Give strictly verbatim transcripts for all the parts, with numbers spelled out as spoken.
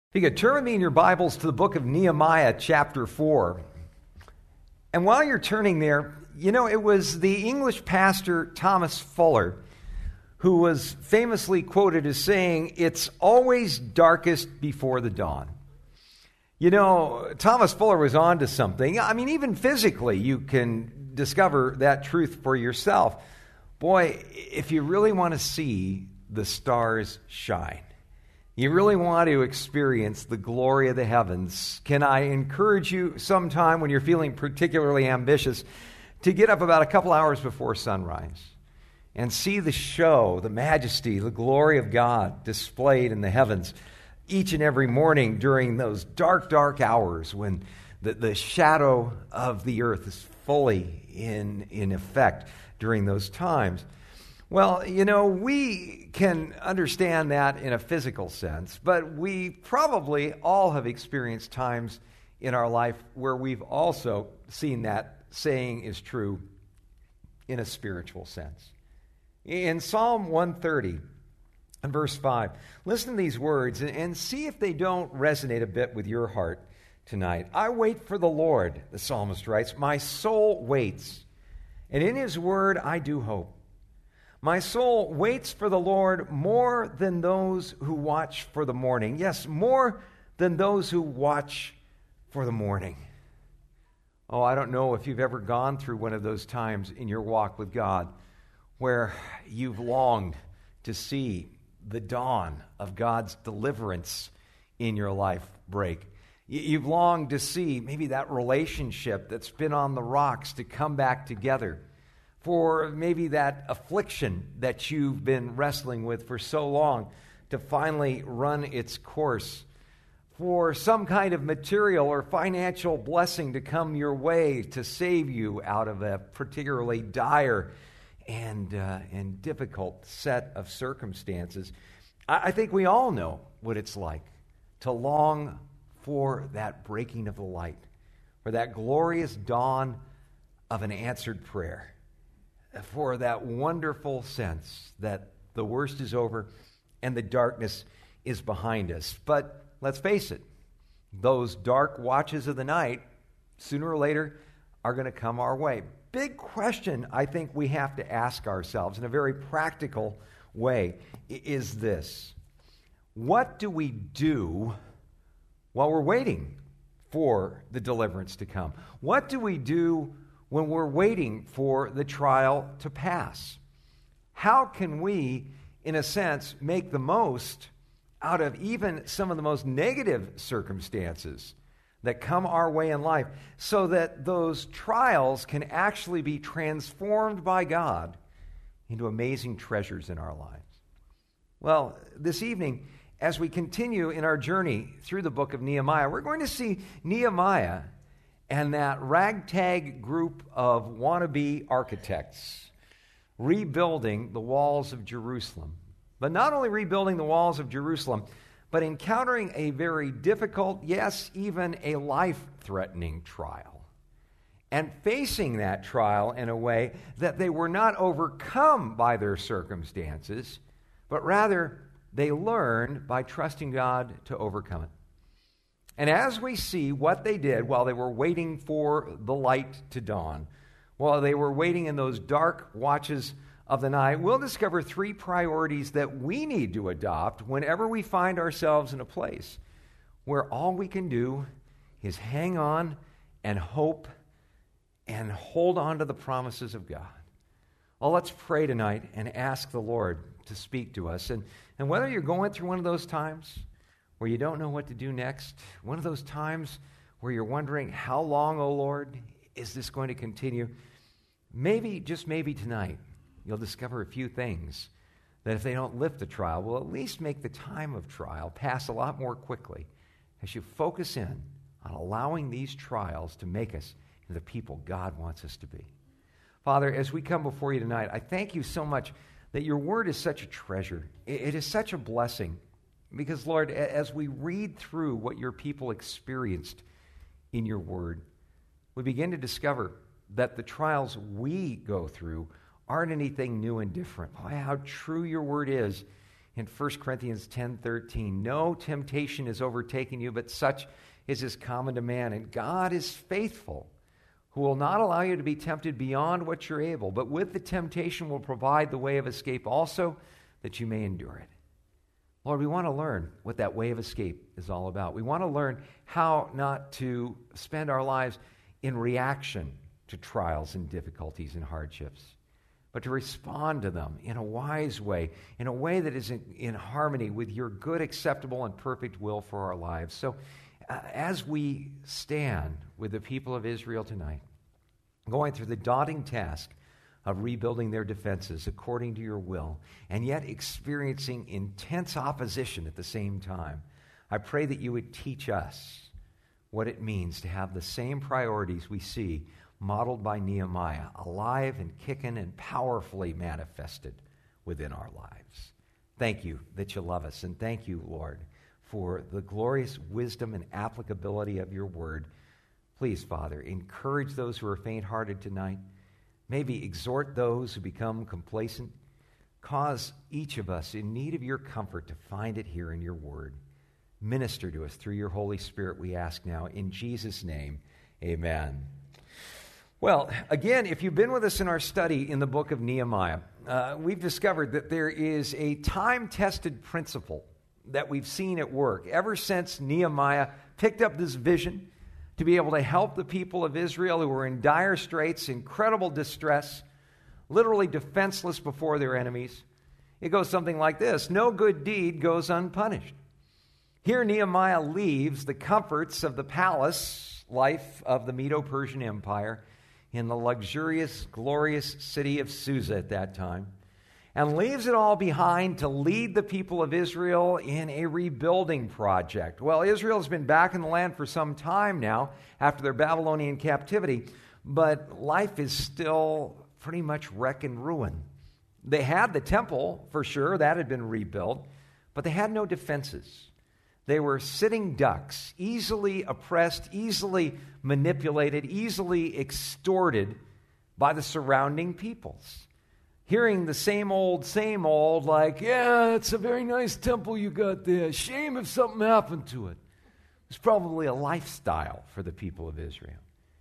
If you could turn with me in your Bibles to the book of Nehemiah, chapter four. And while you're turning there, you know, it was the English pastor Thomas Fuller who was famously quoted as saying, "It's always darkest before the dawn." You know, Thomas Fuller was on to something. I mean, even physically, you can discover that truth for yourself. Boy, if you really want to see the stars shine, you really want to experience the glory of the heavens, can I encourage you sometime when you're feeling particularly ambitious to get up about a couple hours before sunrise and see the show, the majesty, the glory of God displayed in the heavens each and every morning during those dark, dark hours when the, the shadow of the earth is fully in, in effect during those times. Well, you know, we can understand that in a physical sense, but we probably all have experienced times in our life where we've also seen that saying is true in a spiritual sense. In Psalm one thirty and verse five, listen to these words and, and see if they don't resonate a bit with your heart tonight. "I wait for the Lord," the psalmist writes, "my soul waits, and in his word I do hope. My soul waits for the Lord more than those who watch for the morning." Yes, more than those who watch for the morning. Oh, I don't know if you've ever gone through one of those times in your walk with God where you've longed to see the dawn of God's deliverance in your life break. You've longed to see maybe that relationship that's been on the rocks to come back together, for maybe that affliction that you've been wrestling with for so long to finally run its course, for some kind of material or financial blessing to come your way to save you out of a particularly dire and uh, and difficult set of circumstances. I, I think we all know what it's like to long for that breaking of the light, for that glorious dawn of an answered prayer, for that wonderful sense that the worst is over and the darkness is behind us. But let's face it, those dark watches of the night, sooner or later, are going to come our way. Big question I think we have to ask ourselves in a very practical way is this: what do we do while we're waiting for the deliverance to come? What do we do when we're waiting for the trial to pass? How can we, in a sense, make the most out of even some of the most negative circumstances that come our way in life so that those trials can actually be transformed by God into amazing treasures in our lives? Well, this evening, as we continue in our journey through the book of Nehemiah, we're going to see Nehemiah and that ragtag group of wannabe architects rebuilding the walls of Jerusalem. But not only rebuilding the walls of Jerusalem, but encountering a very difficult, yes, even a life-threatening trial. And facing that trial in a way that they were not overcome by their circumstances, but rather they learned by trusting God to overcome it. And as we see what they did while they were waiting for the light to dawn, while they were waiting in those dark watches of the night, we'll discover three priorities that we need to adopt whenever we find ourselves in a place where all we can do is hang on and hope and hold on to the promises of God. Well, let's pray tonight and ask the Lord to speak to us. And, and whether you're going through one of those times where you don't know what to do next, one of those times where you're wondering, how long, O Lord, is this going to continue? Maybe, just maybe tonight, you'll discover a few things that if they don't lift the trial, will at least make the time of trial pass a lot more quickly as you focus in on allowing these trials to make us into the people God wants us to be. Father, as we come before you tonight, I thank you so much that your word is such a treasure. It is such a blessing. Because, Lord, as we read through what your people experienced in your word, we begin to discover that the trials we go through aren't anything new and different. Oh, how true your word is in First Corinthians ten thirteen. No temptation is overtaken you, but such is as common to man. And God is faithful, who will not allow you to be tempted beyond what you're able, but with the temptation will provide the way of escape also, that you may endure it. Lord, we want to learn what that way of escape is all about. We want to learn how not to spend our lives in reaction to trials and difficulties and hardships, but to respond to them in a wise way, in a way that is in, in harmony with your good, acceptable, and perfect will for our lives. So uh, as we stand with the people of Israel tonight, going through the daunting task of rebuilding their defenses according to your will, and yet experiencing intense opposition at the same time, I pray that you would teach us what it means to have the same priorities we see modeled by Nehemiah, alive and kicking and powerfully manifested within our lives. Thank you that you love us, and thank you, Lord, for the glorious wisdom and applicability of your word. Please, Father, encourage those who are faint-hearted tonight. Maybe exhort those who become complacent. Cause each of us in need of your comfort to find it here in your word. Minister to us through your Holy Spirit, we ask now. In Jesus' name, amen. Well, again, if you've been with us in our study in the book of Nehemiah, uh, we've discovered that there is a time-tested principle that we've seen at work ever since Nehemiah picked up this vision to be able to help the people of Israel who were in dire straits, incredible distress, literally defenseless before their enemies. It goes something like this: no good deed goes unpunished. Here Nehemiah leaves the comforts of the palace life of the Medo-Persian Empire in the luxurious, glorious city of Susa at that time, and leaves it all behind to lead the people of Israel in a rebuilding project. Well, Israel has been back in the land for some time now after their Babylonian captivity, but life is still pretty much wreck and ruin. They had the temple, for sure, that had been rebuilt, but they had no defenses. They were sitting ducks, easily oppressed, easily manipulated, easily extorted by the surrounding peoples. Hearing the same old, same old, like, yeah, it's a very nice temple you got there. Shame if something happened to it. It's probably a lifestyle for the people of Israel.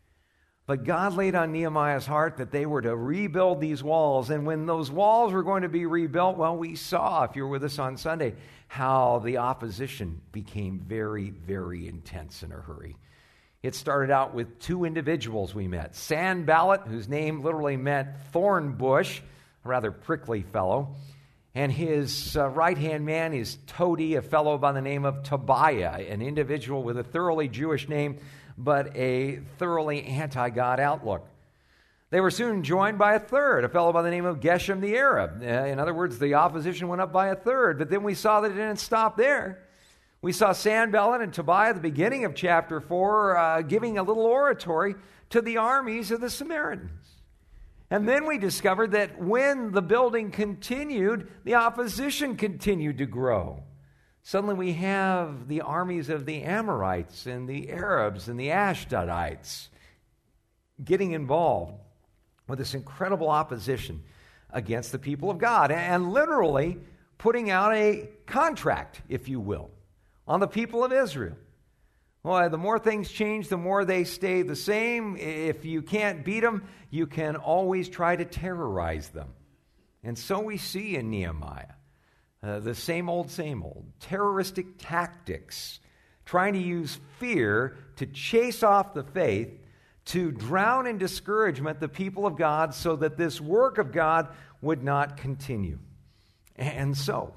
But God laid on Nehemiah's heart that they were to rebuild these walls. And when those walls were going to be rebuilt, well, we saw, if you were with us on Sunday, how the opposition became very, very intense in a hurry. It started out with two individuals we met. Sanballat, whose name literally meant thorn bush, a rather prickly fellow, and his uh, right-hand man is Todi, a fellow by the name of Tobiah, an individual with a thoroughly Jewish name, but a thoroughly anti-God outlook. They were soon joined by a third, a fellow by the name of Geshem the Arab. Uh, in other words, the opposition went up by a third, but then we saw that it didn't stop there. We saw Sanballat and Tobiah at the beginning of chapter four uh, giving a little oratory to the armies of the Samaritans. And then we discovered that when the building continued, the opposition continued to grow. Suddenly we have the armies of the Amorites and the Arabs and the Ashdodites getting involved with this incredible opposition against the people of God, and literally putting out a contract, if you will, on the people of Israel. Well, the more things change, the more they stay the same. If you can't beat them, you can always try to terrorize them. And so we see in Nehemiah uh, the same old, same old. Terroristic tactics, trying to use fear to chase off the faith, to drown in discouragement the people of God so that this work of God would not continue. And so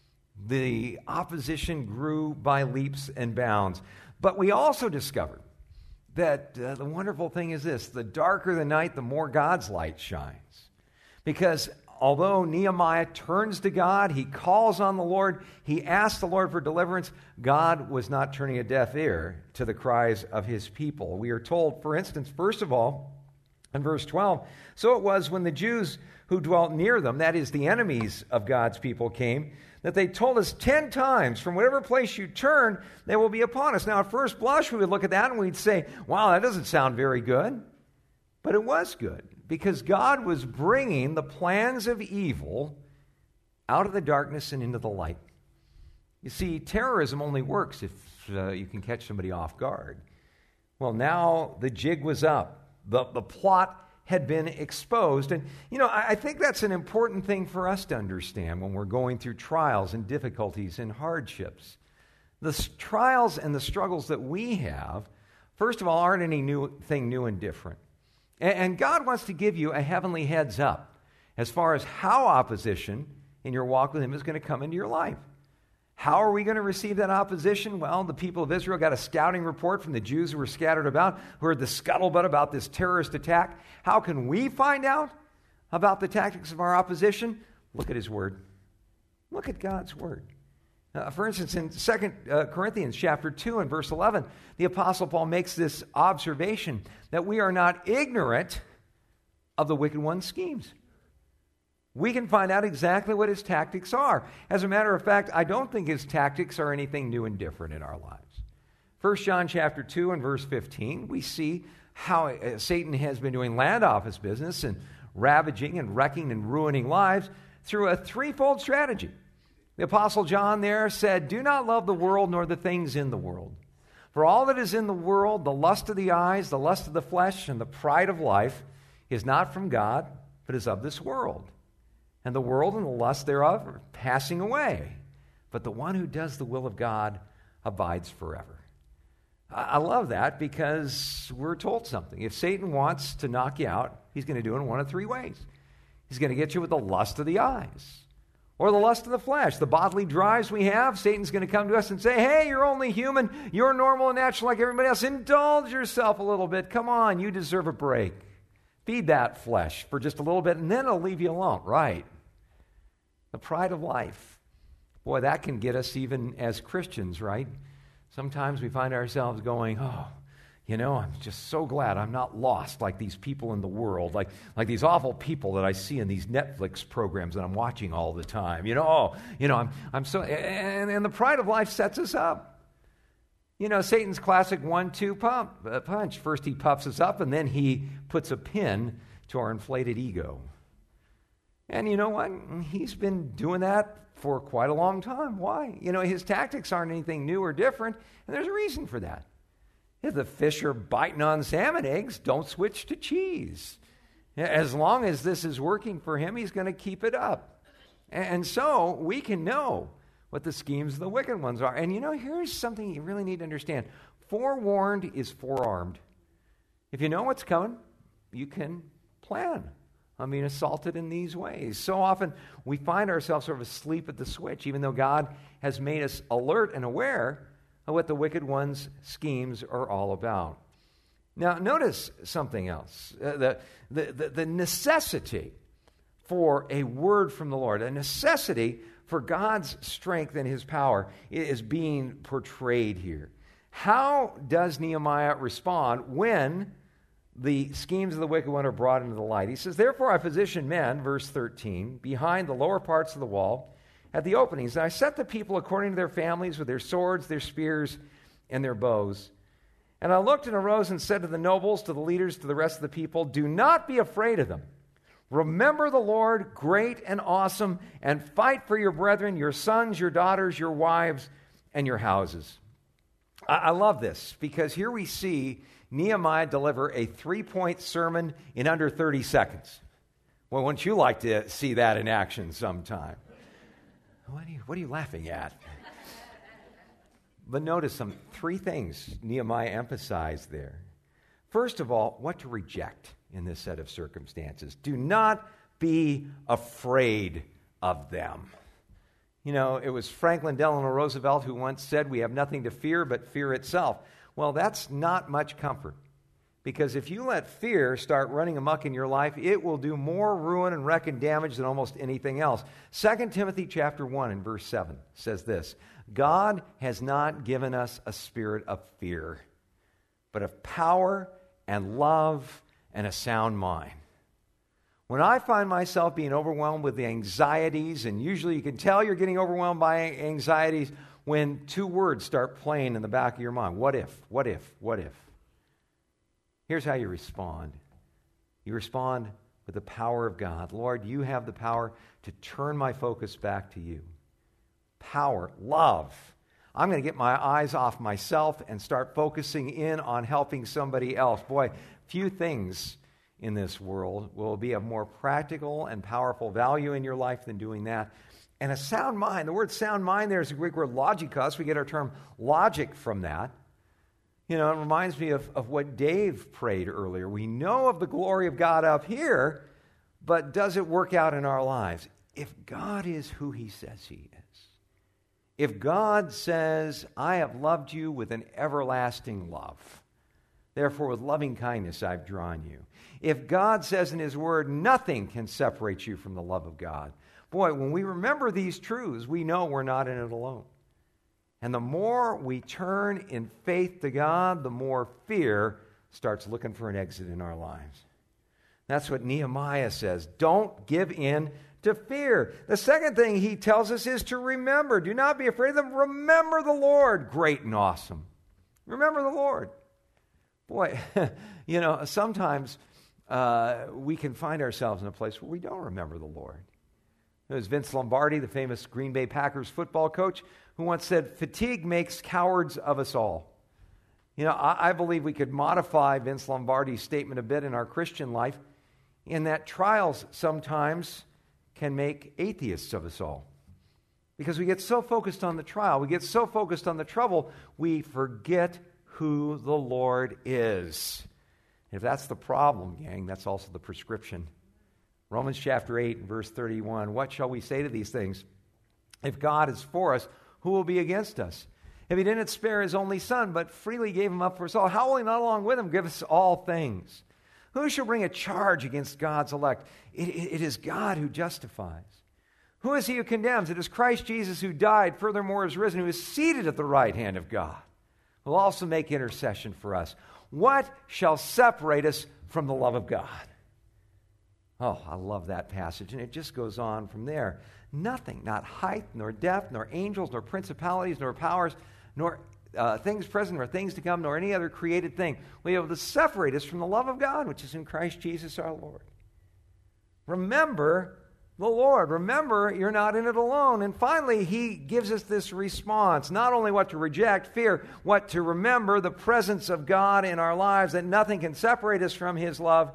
the opposition grew by leaps and bounds. But we also discovered that uh, the wonderful thing is this: the darker the night, the more God's light shines. Because although Nehemiah turns to God, he calls on the Lord, he asks the Lord for deliverance, God was not turning a deaf ear to the cries of his people. We are told, for instance, first of all, in verse twelve, so it was when the Jews who dwelt near them, that is, the enemies of God's people, came, that they told us ten times, from whatever place you turn, they will be upon us. Now, at first blush, we would look at that and we'd say, wow, that doesn't sound very good. But it was good, because God was bringing the plans of evil out of the darkness and into the light. You see, terrorism only works if uh, you can catch somebody off guard. Well, now the jig was up. The, the plot had been exposed. And, you know, I, I think that's an important thing for us to understand when we're going through trials and difficulties and hardships. The s- trials and the struggles that we have, first of all, aren't anything new and different. And, and God wants to give you a heavenly heads up as far as how opposition in your walk with Him is going to come into your life. How are we going to receive that opposition? Well, the people of Israel got a scouting report from the Jews who were scattered about, who heard the scuttlebutt about this terrorist attack. How can we find out about the tactics of our opposition? Look at His Word. Look at God's Word. Uh, for instance, in Second uh, Corinthians chapter two and verse eleven, the Apostle Paul makes this observation that we are not ignorant of the wicked one's schemes. We can find out exactly what his tactics are. As a matter of fact, I don't think his tactics are anything new and different in our lives. First John chapter two and verse fifteen, we see how uh, Satan has been doing land office business and ravaging and wrecking and ruining lives through a threefold strategy. The Apostle John there said, "Do not love the world nor the things in the world. For all that is in the world, the lust of the eyes, the lust of the flesh, and the pride of life, is not from God, but is of this world. And the world and the lust thereof are passing away. But the one who does the will of God abides forever." I love that because we're told something. If Satan wants to knock you out, he's going to do it in one of three ways. He's going to get you with the lust of the eyes or the lust of the flesh. The bodily drives we have, Satan's going to come to us and say, "Hey, you're only human. You're normal and natural like everybody else. Indulge yourself a little bit. Come on, you deserve a break. Feed that flesh for just a little bit, and then it'll leave you alone." Right. The pride of life. Boy, that can get us even as Christians, right? Sometimes we find ourselves going, "Oh, you know, I'm just so glad I'm not lost like these people in the world, like, like these awful people that I see in these Netflix programs that I'm watching all the time. You know, oh, you know, I'm, I'm so," and, and the pride of life sets us up. You know, Satan's classic one two pump, uh, punch. First he puffs us up, and then he puts a pin to our inflated ego. And you know what? He's been doing that for quite a long time. Why? You know, his tactics aren't anything new or different, and there's a reason for that. If the fish are biting on salmon eggs, don't switch to cheese. As long as this is working for him, he's going to keep it up. And so we can know what the schemes of the wicked ones are. And you know, here's something you really need to understand. Forewarned is forearmed. If you know what's coming, you can plan on being assaulted in these ways. So often we find ourselves sort of asleep at the switch, even though God has made us alert and aware of what the wicked one's schemes are all about. Now, notice something else. Uh, the, the, the, the necessity for a word from the Lord, a necessity for God's strength and His power is being portrayed here. How does Nehemiah respond when the schemes of the wicked one are brought into the light? He says, "Therefore I positioned men," verse thirteen, "behind the lower parts of the wall at the openings. And I set the people according to their families with their swords, their spears, and their bows. And I looked and arose and said to the nobles, to the leaders, to the rest of the people, 'Do not be afraid of them. Remember the Lord, great and awesome, and fight for your brethren, your sons, your daughters, your wives, and your houses.'" I, I love this because here we see Nehemiah deliver a three-point sermon in under thirty seconds. Well, wouldn't you like to see that in action sometime? What are you, what are you laughing at? But notice some three things Nehemiah emphasized there. First of all, what to reject in this set of circumstances. Do not be afraid of them. You know, it was Franklin Delano Roosevelt who once said, "We have nothing to fear but fear itself." Well, that's not much comfort. Because if you let fear start running amok in your life, it will do more ruin and wreck and damage than almost anything else. Second Timothy chapter one and verse seven says this, "God has not given us a spirit of fear, but of power and love and a sound mind." When I find myself being overwhelmed with the anxieties, and usually you can tell you're getting overwhelmed by anxieties when two words start playing in the back of your mind. What if? What if? What if? Here's how you respond. You respond with the power of God. Lord, you have the power to turn my focus back to you. Power, love. I'm going to get my eyes off myself and start focusing in on helping somebody else. Boy, few things in this world will be of more practical and powerful value in your life than doing that. And a sound mind, the word sound mind there is the Greek word logikos. We get our term logic from that. You know, it reminds me of, of what Dave prayed earlier. We know of the glory of God up here, but does it work out in our lives? If God is who he says he is, if God says, I have loved you with an everlasting love, therefore with loving kindness I've drawn you. If God says in his word, nothing can separate you from the love of God. Boy, when we remember these truths, we know we're not in it alone. And the more we turn in faith to God, the more fear starts looking for an exit in our lives. That's what Nehemiah says. Don't give in to fear. The second thing he tells us is to remember. Do not be afraid of them. Remember the Lord. Great and awesome. Remember the Lord. Boy, you know, sometimes uh, we can find ourselves in a place where we don't remember the Lord. It was Vince Lombardi, the famous Green Bay Packers football coach, who once said, fatigue makes cowards of us all. You know, I, I believe we could modify Vince Lombardi's statement a bit in our Christian life in that trials sometimes can make atheists of us all. Because we get so focused on the trial, we get so focused on the trouble, we forget who the Lord is. If that's the problem, gang, that's also the prescription. Romans chapter eight and verse thirty-one, what shall we say to these things? If God is for us, who will be against us? If he didn't spare his only son, but freely gave him up for us all, how will he not along with him give us all things? Who shall bring a charge against God's elect? It, it, it is God who justifies. Who is he who condemns? It is Christ Jesus who died, furthermore is risen, who is seated at the right hand of God, who will also make intercession for us. What shall separate us from the love of God? Oh, I love that passage. And it just goes on from there. Nothing, not height, nor depth, nor angels, nor principalities, nor powers, nor uh, things present, nor things to come, nor any other created thing will be able to separate us from the love of God, which is in Christ Jesus our Lord. Remember the Lord. Remember, you're not in it alone. And finally, he gives us this response, not only what to reject, fear, what to remember, the presence of God in our lives, that nothing can separate us from his love.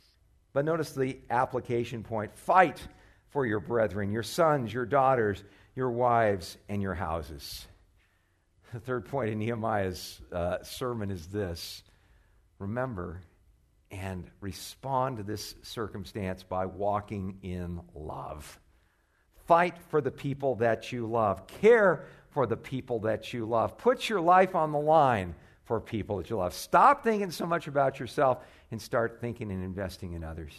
But notice the application point. Fight for your brethren, your sons, your daughters, your wives, and your houses. The third point in Nehemiah's uh, sermon is this. Remember and respond to this circumstance by walking in love. Fight for the people that you love. Care for the people that you love. Put your life on the line for people that you love. Stop thinking so much about yourself and start thinking and investing in others.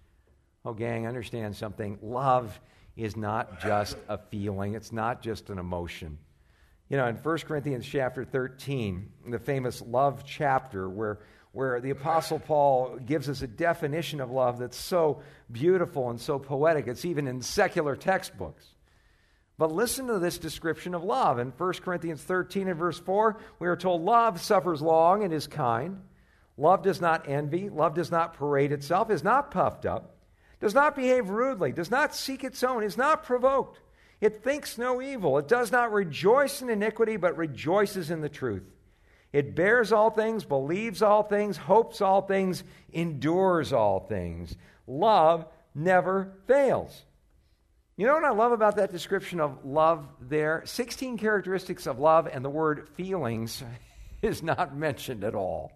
Oh, gang, understand something. Love is not just a feeling. It's not just an emotion. You know, in First Corinthians chapter thirteen, the famous love chapter where, where the Apostle Paul gives us a definition of love that's so beautiful and so poetic. It's even in secular textbooks. But listen to this description of love. In First Corinthians thirteen and verse four, we are told love suffers long and is kind. Love does not envy. Love does not parade itself, is not puffed up, does not behave rudely, does not seek its own, is not provoked. It thinks no evil. It does not rejoice in iniquity, but rejoices in the truth. It bears all things, believes all things, hopes all things, endures all things. Love never fails. You know what I love about that description of love there? sixteen characteristics of love, and the word feelings is not mentioned at all.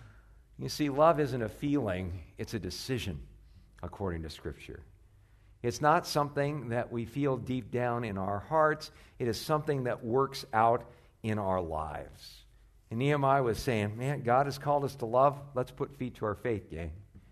You see, love isn't a feeling, it's a decision, according to Scripture. It's not something that we feel deep down in our hearts. It is something that works out in our lives. And Nehemiah was saying, man, God has called us to love. Let's put feet to our faith, gang.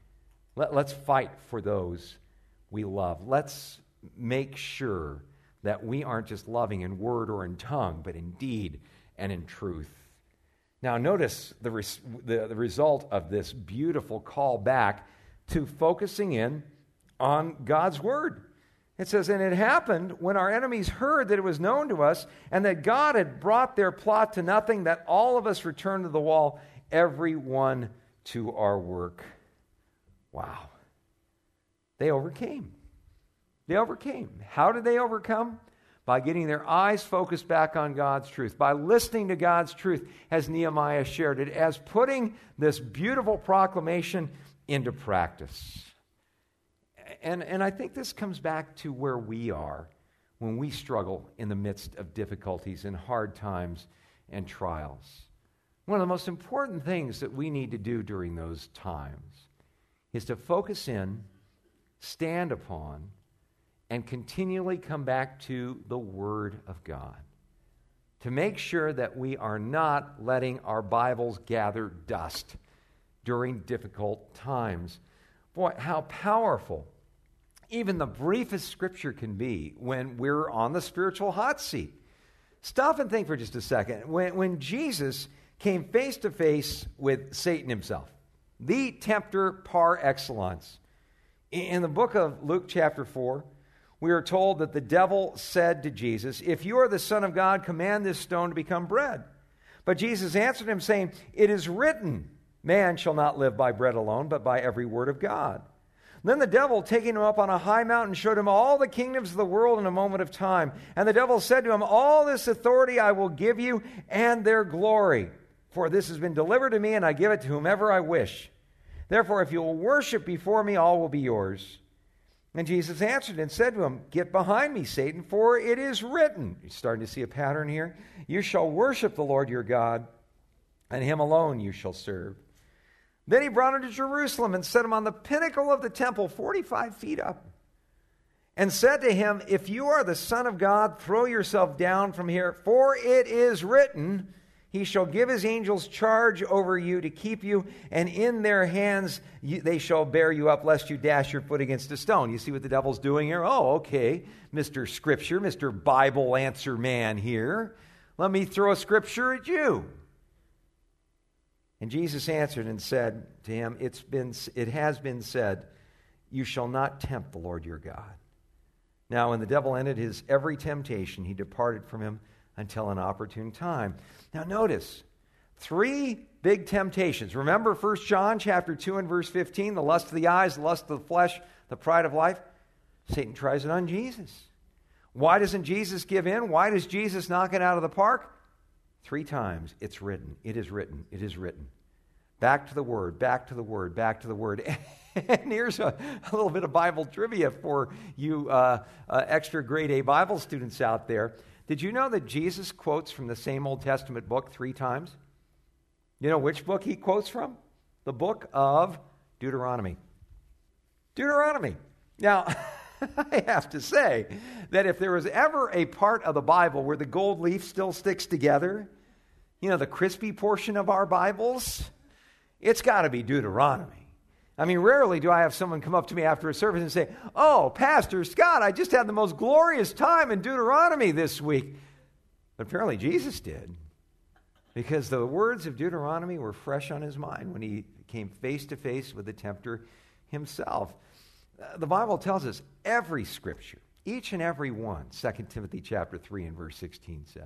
Let, let's fight for those we love. Let's make sure that we aren't just loving in word or in tongue, but in deed and in truth. Now, notice the, res- the, the result of this beautiful call back to focusing in on God's word. It says, and it happened when our enemies heard that it was known to us and that God had brought their plot to nothing, that all of us returned to the wall, every one to our work. Wow. They overcame. They overcame. How did they overcome? By getting their eyes focused back on God's truth, by listening to God's truth, as Nehemiah shared it, as putting this beautiful proclamation into practice. And, and I think this comes back to where we are when we struggle in the midst of difficulties and hard times and trials. One of the most important things that we need to do during those times is to focus in, stand upon, and continually come back to the Word of God, to make sure that we are not letting our Bibles gather dust during difficult times. Boy, how powerful even the briefest Scripture can be when we're on the spiritual hot seat. Stop and think for just a second. When, when Jesus came face to face with Satan himself, the tempter par excellence, in the book of Luke chapter four, we are told that the devil said to Jesus, "If you are the Son of God, command this stone to become bread." But Jesus answered him, saying, "It is written, man shall not live by bread alone, but by every word of God." Then the devil, taking him up on a high mountain, showed him all the kingdoms of the world in a moment of time. And the devil said to him, "All this authority I will give you, and their glory. For this has been delivered to me, and I give it to whomever I wish. Therefore, if you will worship before me, all will be yours." And Jesus answered and said to him, "Get behind me, Satan, for it is written." You're starting to see a pattern here. "You shall worship the Lord your God, and him alone you shall serve." Then he brought him to Jerusalem and set him on the pinnacle of the temple, forty-five feet up, and said to him, "If you are the Son of God, throw yourself down from here, for it is written, he shall give his angels charge over you to keep you, and in their hands you, they shall bear you up, lest you dash your foot against a stone." You see what the devil's doing here? Oh, okay, Mister Scripture, Mister Bible answer man here. Let me throw a scripture at you. And Jesus answered and said to him, It's been, it has been said, you shall not tempt the Lord your God. Now, when the devil ended his every temptation, he departed from him until an opportune time. Now notice, three big temptations. Remember First John chapter two and verse fifteen, the lust of the eyes, the lust of the flesh, the pride of life. Satan tries it on Jesus. Why doesn't Jesus give in? Why does Jesus knock it out of the park? Three times, it's written, it is written, it is written. Back to the Word, back to the Word, back to the Word. And here's a, a little bit of Bible trivia for you uh, uh, extra grade A Bible students out there. Did you know that Jesus quotes from the same Old Testament book three times? You know which book he quotes from? The book of Deuteronomy. Deuteronomy. Now, I have to say that if there was ever a part of the Bible where the gold leaf still sticks together, you know, the crispy portion of our Bibles, it's got to be Deuteronomy. I mean, rarely do I have someone come up to me after a service and say, "Oh, Pastor Scott, I just had the most glorious time in Deuteronomy this week." But apparently Jesus did, because the words of Deuteronomy were fresh on his mind when he came face to face with the tempter himself. Uh, the Bible tells us every scripture, each and every one, Second Timothy chapter three and verse sixteen says,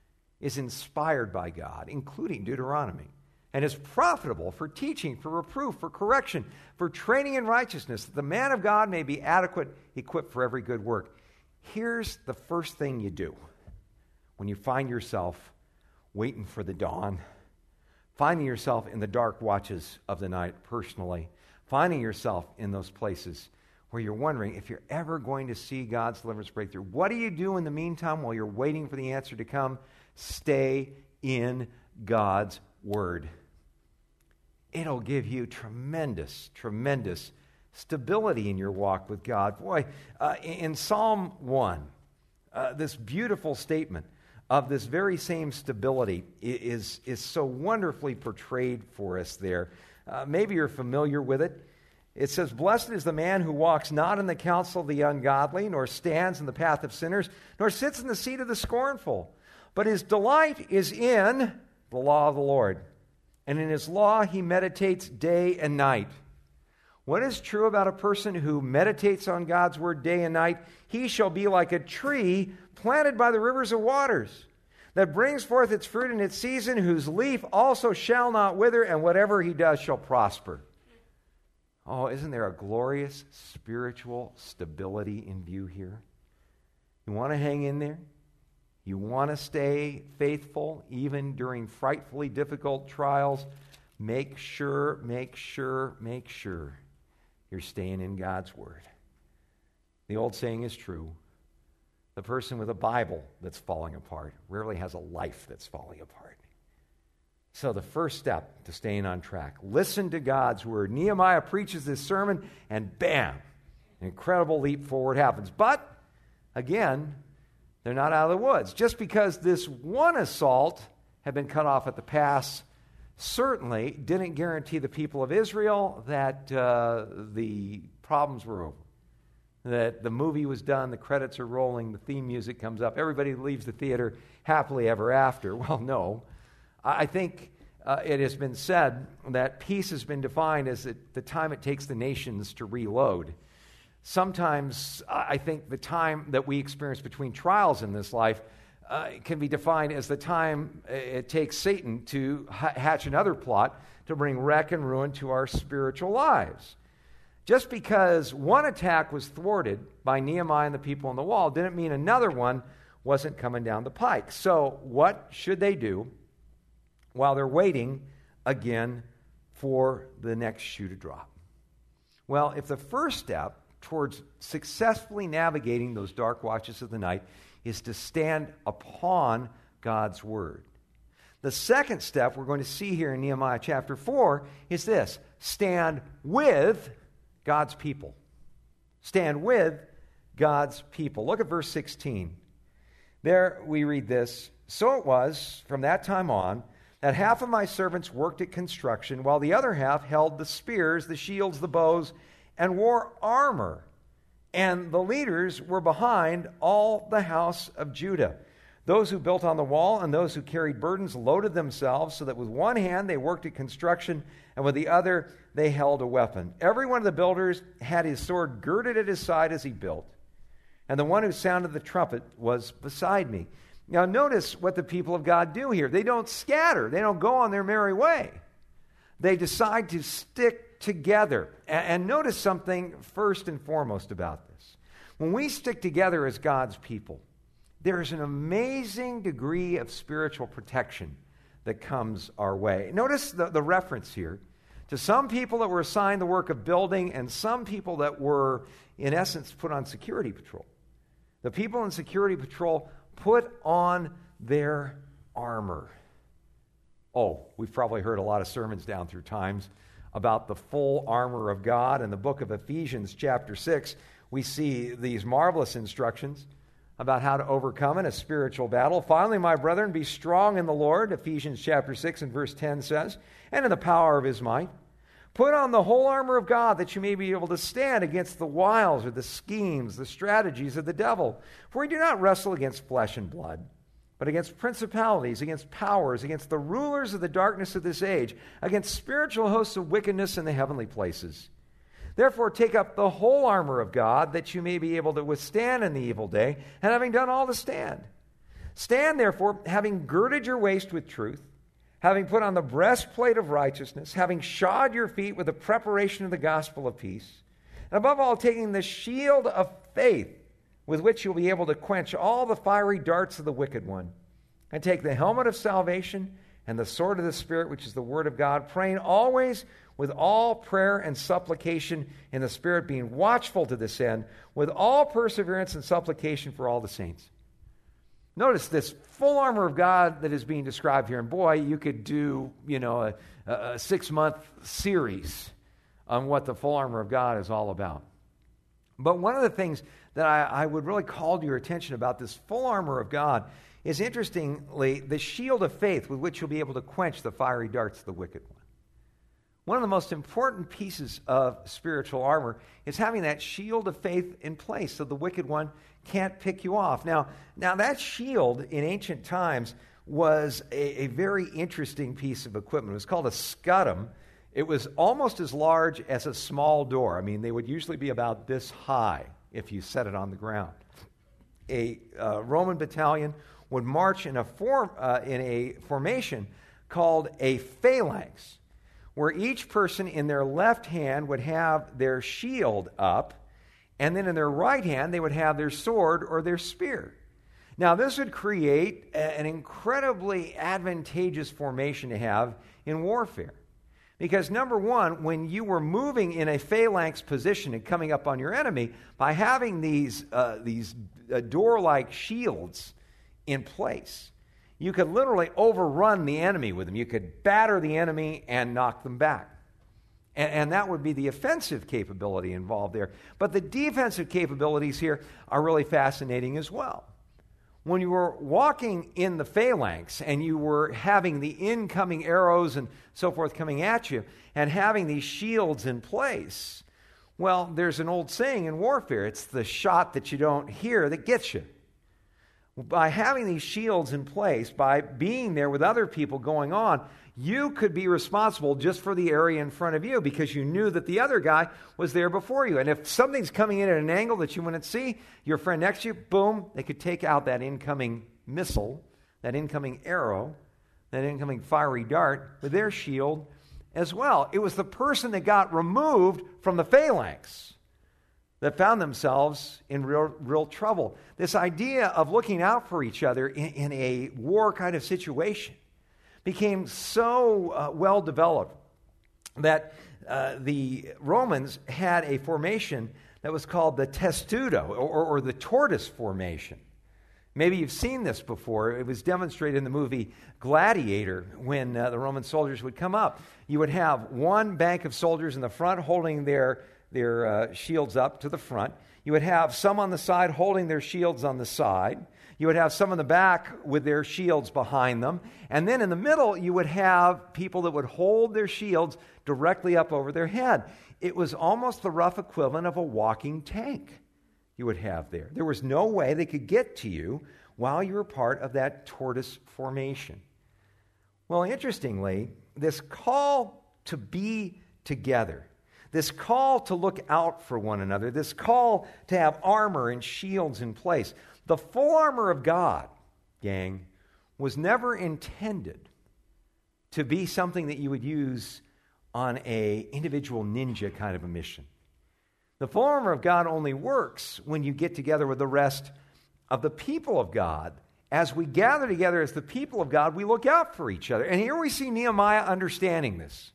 is inspired by God, including Deuteronomy, and is profitable for teaching, for reproof, for correction, for training in righteousness, that the man of God may be adequate, equipped for every good work. Here's the first thing you do when you find yourself waiting for the dawn, finding yourself in the dark watches of the night personally, finding yourself in those places where you're wondering if you're ever going to see God's deliverance breakthrough. What do you do in the meantime while you're waiting for the answer to come? Stay in God's Word. It'll give you tremendous, tremendous stability in your walk with God. Boy, uh, in Psalm one, uh, this beautiful statement of this very same stability is, is so wonderfully portrayed for us there. Uh, maybe you're familiar with it. It says, "Blessed is the man who walks not in the counsel of the ungodly, nor stands in the path of sinners, nor sits in the seat of the scornful. But his delight is in the law of the Lord, and in his law he meditates day and night." What is true about a person who meditates on God's word day and night? He shall be like a tree planted by the rivers of waters, that brings forth its fruit in its season, whose leaf also shall not wither, and whatever he does shall prosper. Oh, isn't there a glorious spiritual stability in view here? You want to hang in there? You want to stay faithful even during frightfully difficult trials? Make sure, make sure, make sure you're staying in God's Word. The old saying is true. The person with a Bible that's falling apart rarely has a life that's falling apart. So the first step to staying on track, listen to God's Word. Nehemiah preaches this sermon, and bam, an incredible leap forward happens. But, again, they're not out of the woods. Just because this one assault had been cut off at the pass certainly didn't guarantee the people of Israel that uh, the problems were over, that the movie was done, the credits are rolling, the theme music comes up, everybody leaves the theater happily ever after. Well, no. I think uh, it has been said that peace has been defined as the, the time it takes the nations to reload. Sometimes I think the time that we experience between trials in this life uh, can be defined as the time it takes Satan to hatch another plot to bring wreck and ruin to our spiritual lives. Just because one attack was thwarted by Nehemiah and the people on the wall didn't mean another one wasn't coming down the pike. So what should they do while they're waiting again for the next shoe to drop? Well, if the first step towards successfully navigating those dark watches of the night is to stand upon God's Word, the second step we're going to see here in Nehemiah chapter four is this: stand with God's people. Stand with God's people. Look at verse sixteen. There we read this: "So it was from that time on that half of my servants worked at construction, while the other half held the spears, the shields, the bows, and wore armor. And the leaders were behind all the house of Judah. Those who built on the wall and those who carried burdens loaded themselves, so that with one hand they worked at construction, and with the other they held a weapon. Every one of the builders had his sword girded at his side as he built, and the one who sounded the trumpet was beside me." Now notice what the people of God do here. They don't scatter. They don't go on their merry way. They decide to stick together. And notice something first and foremost about this. When we stick together as God's people, there's an amazing degree of spiritual protection that comes our way. Notice the, the reference here to some people that were assigned the work of building and some people that were, in essence, put on security patrol. The people in security patrol put on their armor. Oh, we've probably heard a lot of sermons down through times about the full armor of God. In the book of Ephesians chapter six, we see these marvelous instructions about how to overcome in a spiritual battle. "Finally, my brethren, be strong in the Lord," Ephesians chapter six and verse ten says, "and in the power of his might. Put on the whole armor of God, that you may be able to stand against the wiles or the schemes, the strategies of the devil. For we do not wrestle against flesh and blood, but against principalities, against powers, against the rulers of the darkness of this age, against spiritual hosts of wickedness in the heavenly places. Therefore take up the whole armor of God, that you may be able to withstand in the evil day, and having done all to stand. Stand therefore, having girded your waist with truth, having put on the breastplate of righteousness, having shod your feet with the preparation of the gospel of peace, and above all taking the shield of faith, with which you'll be able to quench all the fiery darts of the wicked one, and take the helmet of salvation and the sword of the Spirit, which is the word of God, praying always with all prayer and supplication in the Spirit, being watchful to this end, with all perseverance and supplication for all the saints." Notice this full armor of God that is being described here. And boy, you could do, you know, a, a six-month series on what the full armor of God is all about. But one of the things that I, I would really call to your attention about this full armor of God is, interestingly, the shield of faith with which you'll be able to quench the fiery darts of the wicked one. One of the most important pieces of spiritual armor is having that shield of faith in place so the wicked one can't pick you off. Now, now that shield in ancient times was a, a very interesting piece of equipment. It was called a scutum. It was almost as large as a small door. I mean, they would usually be about this high if you set it on the ground. A uh, Roman battalion would march in a form uh, in a formation called a phalanx, where each person in their left hand would have their shield up, and then in their right hand they would have their sword or their spear. Now, this would create an incredibly advantageous formation to have in warfare. Because, number one, when you were moving in a phalanx position and coming up on your enemy, by having these, uh, these uh, door-like shields in place, you could literally overrun the enemy with them. You could batter the enemy and knock them back. And, and that would be the offensive capability involved there. But the defensive capabilities here are really fascinating as well. When you were walking in the phalanx and you were having the incoming arrows and so forth coming at you and having these shields in place, well, there's an old saying in warfare, it's the shot that you don't hear that gets you. By having these shields in place, by being there with other people going on, you could be responsible just for the area in front of you because you knew that the other guy was there before you. And if something's coming in at an angle that you wouldn't see, your friend next to you, boom, they could take out that incoming missile, that incoming arrow, that incoming fiery dart with their shield as well. It was the person that got removed from the phalanx that found themselves in real, real trouble. This idea of looking out for each other in, in a war kind of situation became so uh, well developed that uh, the Romans had a formation that was called the testudo, or, or the tortoise formation. Maybe you've seen this before. It was demonstrated in the movie Gladiator when uh, the Roman soldiers would come up. You would have one bank of soldiers in the front holding their, their uh, shields up to the front. You would have some on the side holding their shields on the side. You would have some in the back with their shields behind them. And then in the middle, you would have people that would hold their shields directly up over their head. It was almost the rough equivalent of a walking tank you would have there. There was no way they could get to you while you were part of that tortoise formation. Well, interestingly, this call to be together, this call to look out for one another, this call to have armor and shields in place, the full armor of God, gang, was never intended to be something that you would use on a individual ninja kind of a mission. The full armor of God only works when you get together with the rest of the people of God. As we gather together as the people of God, we look out for each other. And here we see Nehemiah understanding this.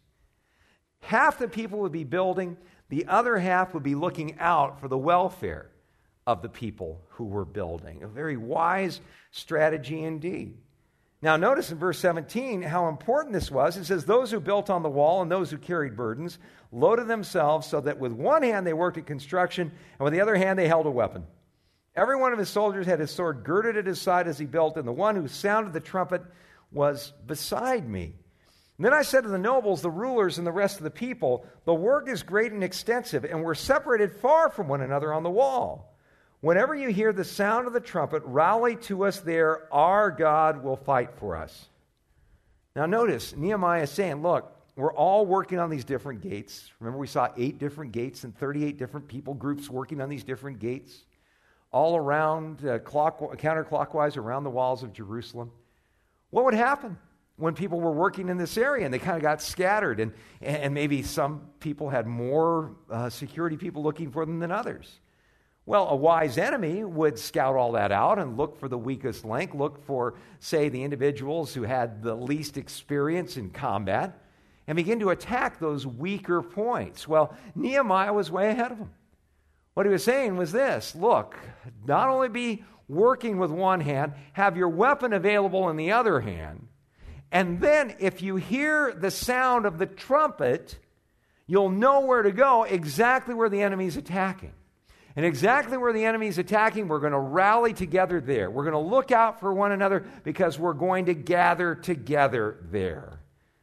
Half the people would be building, the other half would be looking out for the welfare of the people who were building. A very wise strategy indeed. Now notice in verse seventeen how important this was. It says, those who built on the wall and those who carried burdens loaded themselves so that with one hand they worked at construction and with the other hand they held a weapon. Every one of his soldiers had his sword girded at his side as he built, and the one who sounded the trumpet was beside me. And then I said to the nobles, the rulers, and the rest of the people, the work is great and extensive, and we're separated far from one another on the wall. Whenever you hear the sound of the trumpet, rally to us there. Our God will fight for us. Now notice, Nehemiah is saying, look, we're all working on these different gates. Remember, we saw eight different gates and thirty-eight different people groups working on these different gates, all around, uh, clock, counterclockwise around the walls of Jerusalem. What would happen when people were working in this area and they kind of got scattered and, and maybe some people had more uh, security people looking for them than others? Well, a wise enemy would scout all that out and look for the weakest link, look for, say, the individuals who had the least experience in combat, and begin to attack those weaker points. Well, Nehemiah was way ahead of them. What he was saying was this: look, not only be working with one hand, have your weapon available in the other hand, and then if you hear the sound of the trumpet, you'll know where to go, exactly where the enemy's attacking. And exactly where the enemy is attacking, we're going to rally together there. We're going to look out for one another because we're going to gather together there.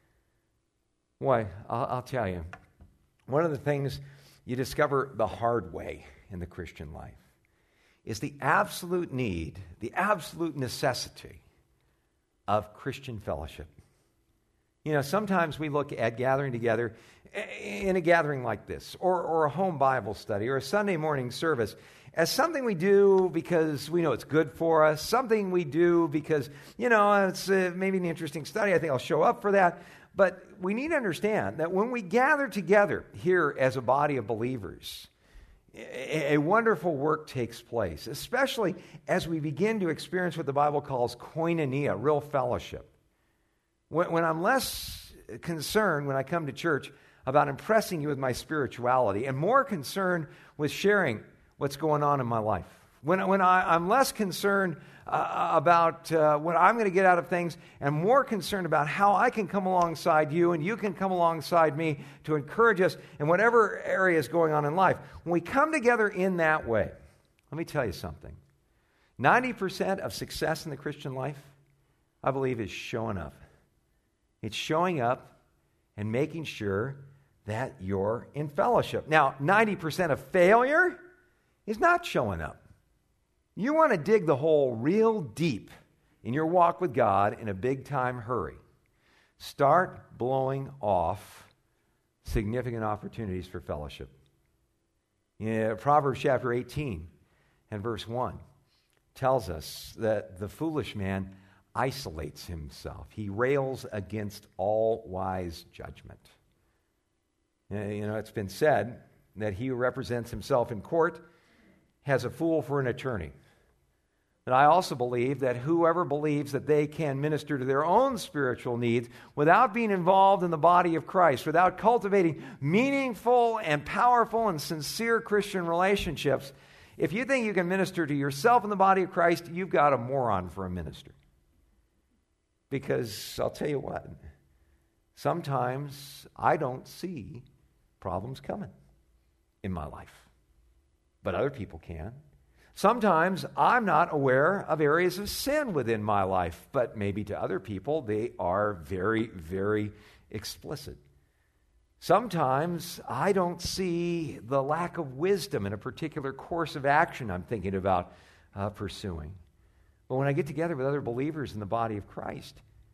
Why, I'll, I'll tell you, one of the things you discover the hard way in the Christian life is the absolute need, the absolute necessity of Christian fellowship. You know, sometimes we look at gathering together in a gathering like this, or, or a home Bible study, or a Sunday morning service, as something we do because we know it's good for us, something we do because, you know, it's uh, maybe an interesting study. I think I'll show up for that. But we need to understand that when we gather together here as a body of believers, a, a wonderful work takes place, especially as we begin to experience what the Bible calls koinonia, real fellowship. When, when I'm less concerned when I come to church about impressing you with my spirituality and more concerned with sharing what's going on in my life. When, when I, I'm less concerned uh, about uh, what I'm going to get out of things and more concerned about how I can come alongside you and you can come alongside me to encourage us in whatever area is going on in life. When we come together in that way, let me tell you something. ninety percent of success in the Christian life, I believe, is showing up. It's showing up and making sure that you're in fellowship. Now, ninety percent of failure is not showing up. You want to dig the hole real deep in your walk with God in a big-time hurry. Start blowing off significant opportunities for fellowship. Yeah, Proverbs chapter eighteen and verse one tells us that the foolish man isolates himself. He rails against all wise judgment. You know, it's been said that he who represents himself in court has a fool for an attorney. And I also believe that whoever believes that they can minister to their own spiritual needs without being involved in the body of Christ, without cultivating meaningful and powerful and sincere Christian relationships, if you think you can minister to yourself in the body of Christ, you've got a moron for a minister. Because I'll tell you what, sometimes I don't see problems coming in my life, but other people can. Sometimes I'm not aware of areas of sin within my life, but maybe to other people they are very, very explicit. Sometimes I don't see the lack of wisdom in a particular course of action I'm thinking about uh, pursuing. But when I get together with other believers in the body of Christ,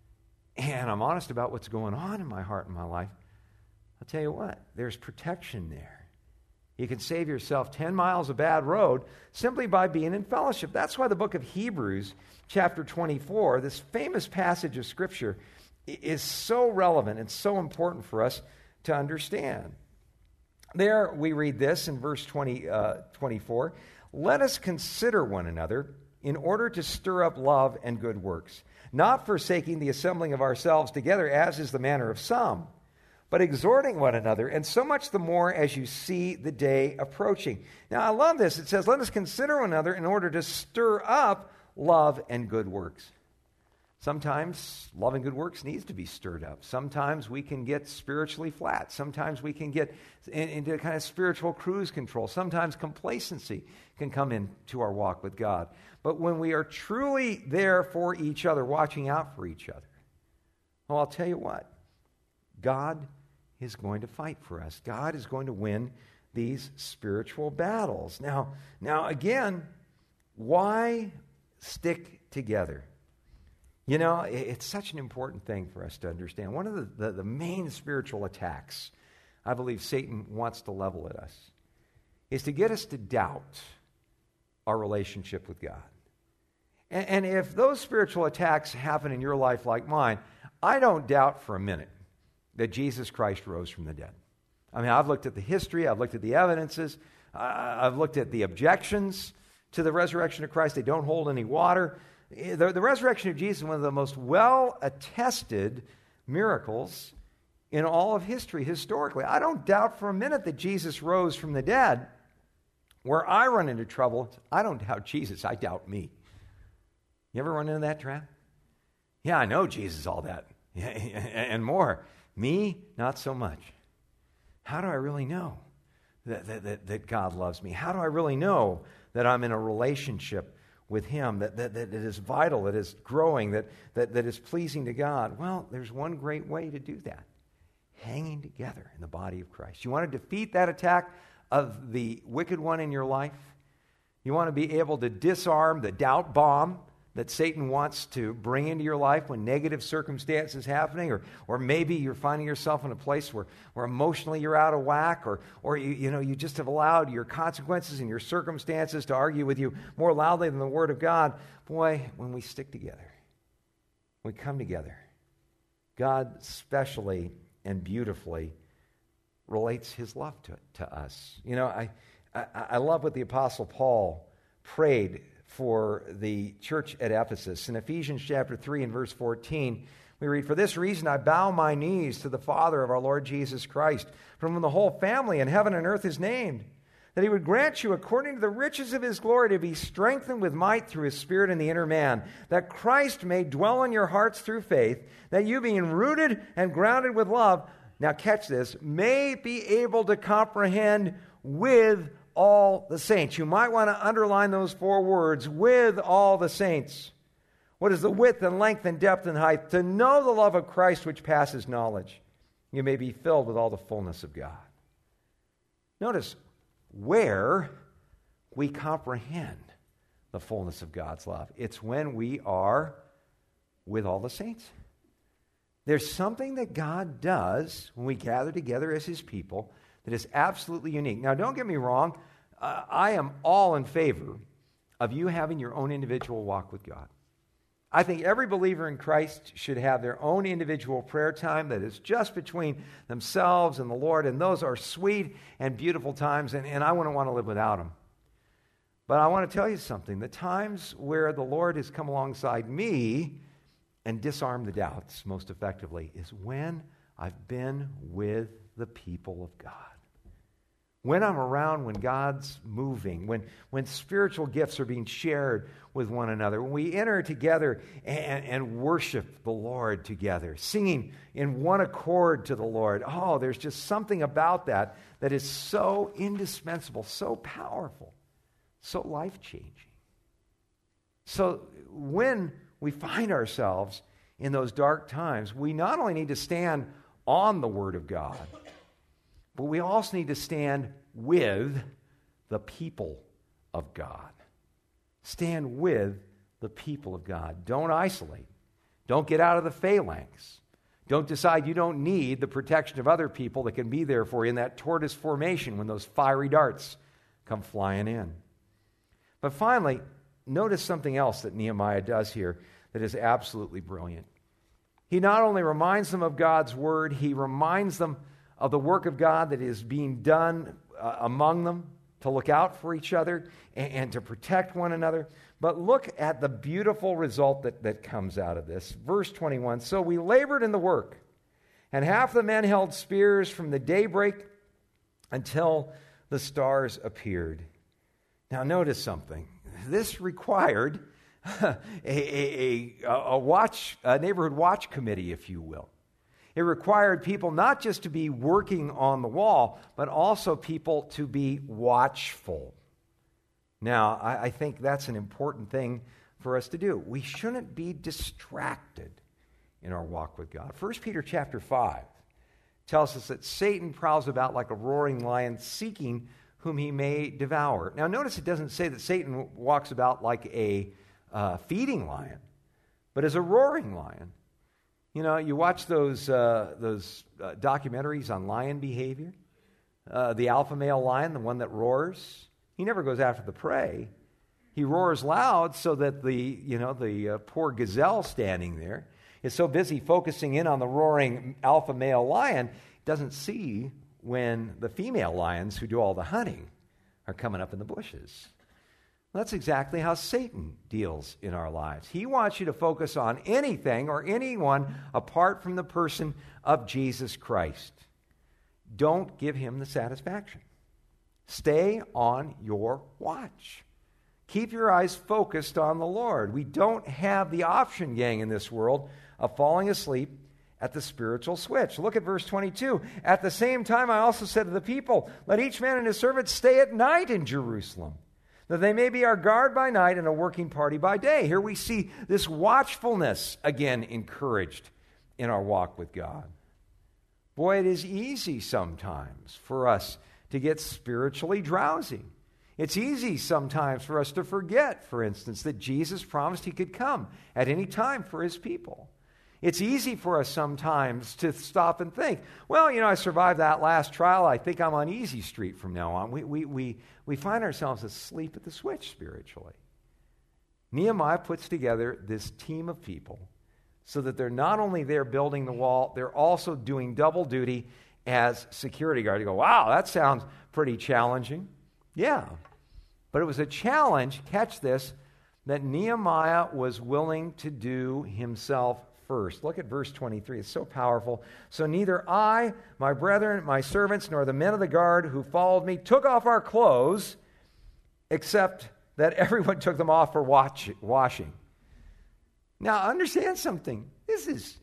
and I'm honest about what's going on in my heart and my life, I'll tell you what, there's protection there. You can save yourself ten miles of bad road simply by being in fellowship. That's why the book of Hebrews, chapter twenty-four, this famous passage of Scripture, is so relevant and so important for us to understand. There we read this in verse twenty, uh, twenty-four, "Let us consider one another in order to stir up love and good works, not forsaking the assembling of ourselves together, as is the manner of some, but exhorting one another, and so much the more as you see the day approaching." Now, I love this. It says, let us consider one another in order to stir up love and good works. Sometimes love and good works needs to be stirred up. Sometimes we can get spiritually flat. Sometimes we can get in, into kind of spiritual cruise control. Sometimes complacency can come into our walk with God. But when we are truly there for each other, watching out for each other, well, I'll tell you what, God is going to fight for us. God is going to win these spiritual battles. Now, now again, why stick together? You know, it's such an important thing for us to understand. One of the, the, the main spiritual attacks I believe Satan wants to level at us is to get us to doubt our relationship with God. And, and if those spiritual attacks happen in your life like mine, I don't doubt for a minute that Jesus Christ rose from the dead. I mean, I've looked at the history, I've looked at the evidences, uh, I've looked at the objections to the resurrection of Christ. They don't hold any water. The, the resurrection of Jesus is one of the most well-attested miracles in all of history, historically. I don't doubt for a minute that Jesus rose from the dead. Where I run into trouble, I don't doubt Jesus, I doubt me. You ever run into that trap? Yeah, I know Jesus, all that, and more. Me, not so much. How do I really know that, that, that, that God loves me? How do I really know that I'm in a relationship with Him, that, that, that it is vital, that is growing, that, that, that is pleasing to God? Well, there's one great way to do that. Hanging together in the body of Christ. You want to defeat that attack of the wicked one in your life? You want to be able to disarm the doubt bomb that Satan wants to bring into your life when negative circumstances happening, or or maybe you're finding yourself in a place where, where emotionally you're out of whack, or or you, you know you just have allowed your consequences and your circumstances to argue with you more loudly than the Word of God. Boy, when we stick together, we come together, God specially and beautifully relates His love to, to us. You know, I, I I love what the Apostle Paul prayed for the church at Ephesus. In Ephesians chapter three and verse fourteen, we read, "For this reason I bow my knees to the Father of our Lord Jesus Christ, from whom the whole family in heaven and earth is named, that He would grant you, according to the riches of His glory, to be strengthened with might through His Spirit in the inner man, that Christ may dwell in your hearts through faith, that you, being rooted and grounded with love," now catch this, "may be able to comprehend with all the saints." You might want to underline those four words, with all the saints. What is the width and length and depth and height? To know the love of Christ which passes knowledge. You may be filled with all the fullness of God. Notice where we comprehend the fullness of God's love. It's when we are with all the saints. There's something that God does when we gather together as His people that is absolutely unique. Now, don't get me wrong. Uh, I am all in favor of you having your own individual walk with God. I think every believer in Christ should have their own individual prayer time that is just between themselves and the Lord, and those are sweet and beautiful times, and, and I wouldn't want to live without them. But I want to tell you something. The times where the Lord has come alongside me and disarmed the doubts most effectively is when I've been with the people of God. When I'm around, when God's moving, when, when spiritual gifts are being shared with one another, when we enter together and, and worship the Lord together, singing in one accord to the Lord, oh, there's just something about that that is so indispensable, so powerful, so life-changing. So when we find ourselves in those dark times, we not only need to stand on the Word of God, but we also need to stand with the people of God. Stand with the people of God. Don't isolate. Don't get out of the phalanx. Don't decide you don't need the protection of other people that can be there for you in that tortoise formation when those fiery darts come flying in. But finally, notice something else that Nehemiah does here that is absolutely brilliant. He not only reminds them of God's word, he reminds them of the work of God that is being done uh, among them to look out for each other and, and to protect one another. But look at the beautiful result that, that comes out of this. Verse twenty-one, "So we labored in the work, and half the men held spears from the daybreak until the stars appeared." Now notice something. This required a, a, a, a watch, a neighborhood watch committee, if you will. It required people not just to be working on the wall, but also people to be watchful. Now, I, I think that's an important thing for us to do. We shouldn't be distracted in our walk with God. First Peter chapter five tells us that Satan prowls about like a roaring lion, seeking whom he may devour. Now, notice it doesn't say that Satan walks about like a uh, feeding lion, but as a roaring lion. You know, you watch those uh, those uh, documentaries on lion behavior. Uh, the alpha male lion, the one that roars, he never goes after the prey. He roars loud so that the you know the uh, poor gazelle standing there is so busy focusing in on the roaring alpha male lion, doesn't see when the female lions who do all the hunting are coming up in the bushes. That's exactly how Satan deals in our lives. He wants you to focus on anything or anyone apart from the person of Jesus Christ. Don't give him the satisfaction. Stay on your watch. Keep your eyes focused on the Lord. We don't have the option, gang, in this world of falling asleep at the spiritual switch. Look at verse twenty-two. "At the same time I also said to the people, let each man and his servant stay at night in Jerusalem, that they may be our guard by night and a working party by day." Here we see this watchfulness again encouraged in our walk with God. Boy, it is easy sometimes for us to get spiritually drowsy. It's easy sometimes for us to forget, for instance, that Jesus promised he could come at any time for his people. It's easy for us sometimes to stop and think, well, you know, I survived that last trial. I think I'm on easy street from now on. We, we, we, we find ourselves asleep at the switch spiritually. Nehemiah puts together this team of people so that they're not only there building the wall, they're also doing double duty as security guard. You go, wow, that sounds pretty challenging. Yeah, but it was a challenge, catch this, that Nehemiah was willing to do himself first. Look at verse twenty-three. It's so powerful. So neither I, my brethren, my servants, nor the men of the guard who followed me took off our clothes, except that everyone took them off for watch, washing. Now, understand something. This is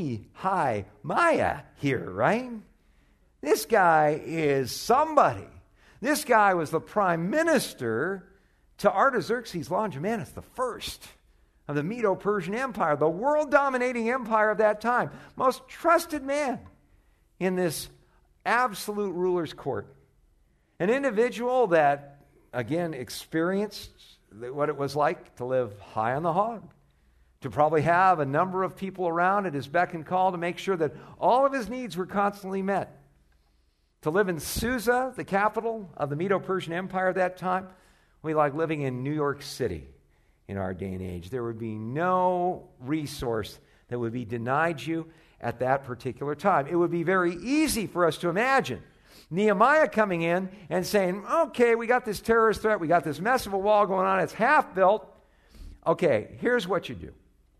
Nehemiah here, right? This guy is somebody. This guy was the prime minister to Artaxerxes Longimanus the First of the Medo-Persian Empire, the world-dominating empire of that time. Most trusted man in this absolute ruler's court. An individual that, again, experienced what it was like to live high on the hog, to probably have a number of people around at his beck and call to make sure that all of his needs were constantly met. To live in Susa, the capital of the Medo-Persian Empire at that time, we like living in New York City in our day and age. There would be no resource that would be denied you at that particular time. It would be very easy for us to imagine Nehemiah coming in and saying, okay, we got this terrorist threat, we got this mess of a wall going on, it's half built. Okay, here's what you do.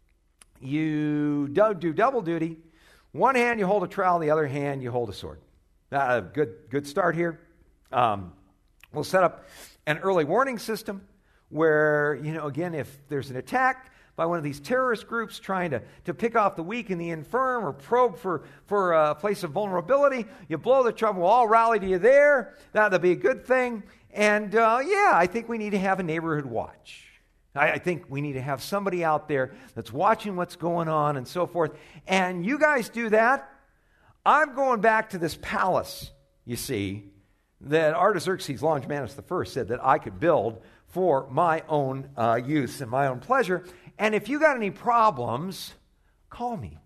You do double duty. One hand you hold a trowel, the other hand you hold a sword. Uh, good, good start here. Um, we'll set up an early warning system where, you know, again, if there's an attack by one of these terrorist groups trying to, to pick off the weak and the infirm or probe for, for a place of vulnerability, you blow the trouble, we'll all rally to you there. That'll be a good thing. And, uh, yeah, I think we need to have a neighborhood watch. I, I think we need to have somebody out there that's watching what's going on and so forth. And you guys do that. I'm going back to this palace, you see, that Artaxerxes Longimanus the First said that I could build for my own uh, use and my own pleasure. And if you got any problems, call me.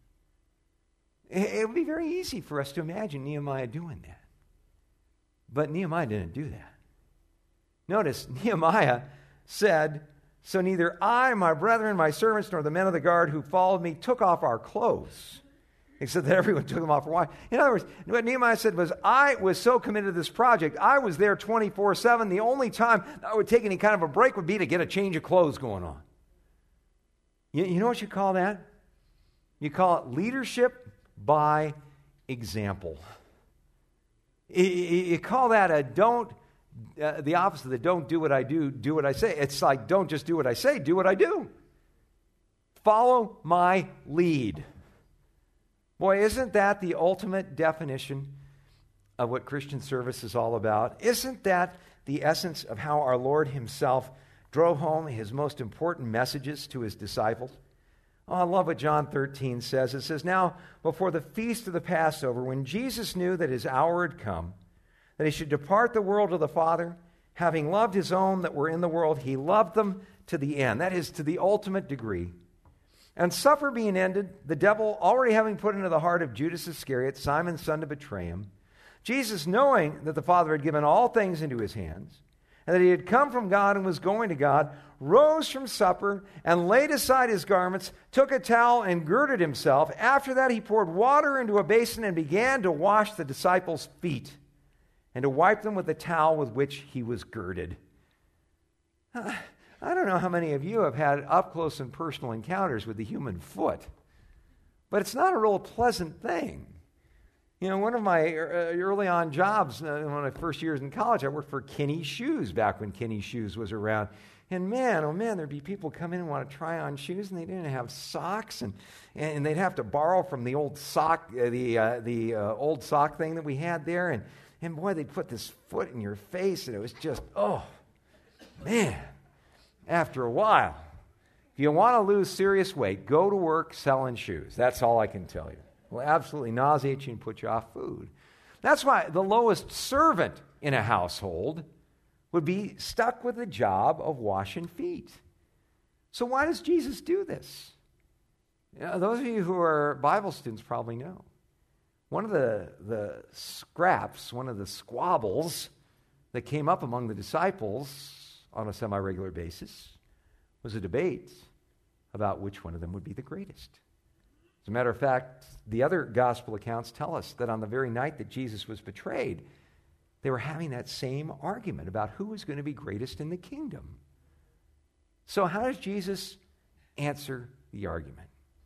It, it would be very easy for us to imagine Nehemiah doing that. But Nehemiah didn't do that. Notice, Nehemiah said, so neither I, my brethren, my servants, nor the men of the guard who followed me took off our clothes, except that everyone took them off for wine. In other words, what Nehemiah said was, I was so committed to this project, I was there twenty-four seven. The only time I would take any kind of a break would be to get a change of clothes going on. You, you know what you call that? You call it leadership by example. You, you, you call that a don't, uh, the opposite of the don't do what I do, do what I say. It's like don't just do what I say, do what I do. Follow my lead. Boy, isn't that the ultimate definition of what Christian service is all about? Isn't that the essence of how our Lord himself drove home his most important messages to his disciples? Oh, I love what John thirteen says. It says, now, before the feast of the Passover, when Jesus knew that his hour had come, that he should depart the world to the Father, having loved his own that were in the world, he loved them to the end. That is, to the ultimate degree. And supper being ended, the devil already having put into the heart of Judas Iscariot, Simon's son, to betray him, Jesus, knowing that the Father had given all things into his hands, and that he had come from God and was going to God, rose from supper and laid aside his garments, took a towel and girded himself. After that he poured water into a basin and began to wash the disciples' feet and to wipe them with the towel with which he was girded. I don't know how many of you have had up-close and personal encounters with the human foot, but it's not a real pleasant thing. You know, one of my early on jobs, uh, one of my first years in college, I worked for Kinney Shoes back when Kinney Shoes was around. And man, oh man, there'd be people come in and want to try on shoes, and they didn't have socks, and, and they'd have to borrow from the old sock, uh, the uh, the uh, old sock thing that we had there, and and boy, they'd put this foot in your face, and it was just, oh, man. After a while, if you want to lose serious weight, go to work selling shoes. That's all I can tell you. It will absolutely nauseate you and put you off food. That's why the lowest servant in a household would be stuck with the job of washing feet. So why does Jesus do this? You know, those of you who are Bible students probably know. One of the, the scraps, one of the squabbles that came up among the disciples on a semi-regular basis was a debate about which one of them would be the greatest. As a matter of fact, the other gospel accounts tell us that on the very night that Jesus was betrayed, they were having that same argument about who was going to be greatest in the kingdom. So how does Jesus answer the argument?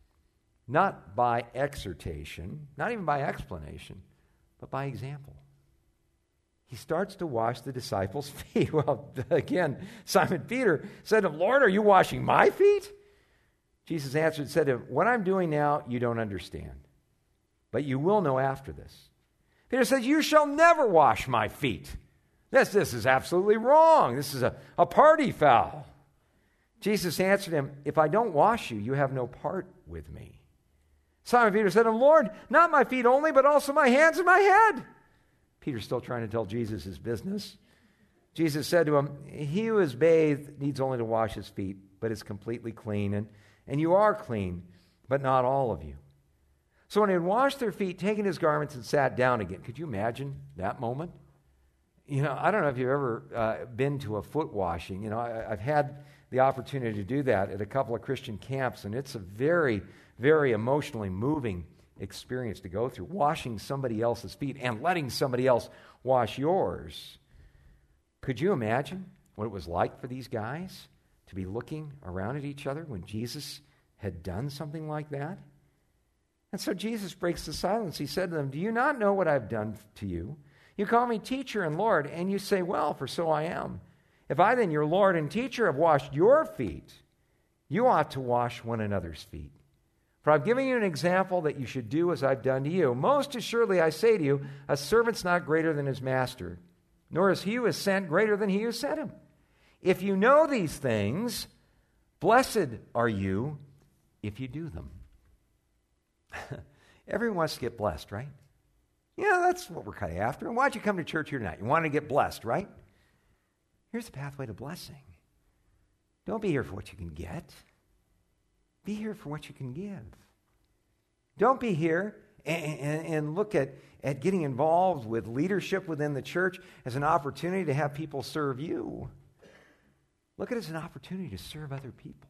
Not by exhortation, not even by explanation, but by example. He starts to wash the disciples' feet. Well, again, Simon Peter said to him, Lord, are you washing my feet? Jesus answered and said to him, what I'm doing now, you don't understand, but you will know after this. Peter says, you shall never wash my feet. This, this is absolutely wrong. This is a, a party foul. Jesus answered him, if I don't wash you, you have no part with me. Simon Peter said to him, Lord, not my feet only, but also my hands and my head. Peter's still trying to tell Jesus his business. Jesus said to him, he who is bathed needs only to wash his feet, but is completely clean. And, and you are clean, but not all of you. So when he had washed their feet, taken his garments, and sat down again, could you imagine that moment? You know, I don't know if you've ever uh, been to a foot washing. You know, I, I've had the opportunity to do that at a couple of Christian camps, and it's a very, very emotionally moving experience to go through, washing somebody else's feet and letting somebody else wash yours. Could you imagine what it was like for these guys to be looking around at each other when Jesus had done something like that? And so Jesus breaks the silence. He said to them, do you not know what I've done to you? You call me teacher and Lord, and you say, well, for so I am. If I then, your Lord and teacher, have washed your feet, you ought to wash one another's feet. For I've given you an example that you should do as I've done to you. Most assuredly I say to you, a servant's not greater than his master, nor is he who is sent greater than he who sent him. If you know these things, blessed are you if you do them. Everyone wants to get blessed, right? Yeah, that's what we're kind of after. And why'd you come to church here tonight? You want to get blessed, right? Here's the pathway to blessing. Don't be here for what you can get. Be here for what you can give. Don't be here and, and, and look at, at getting involved with leadership within the church as an opportunity to have people serve you. Look at it as an opportunity to serve other people.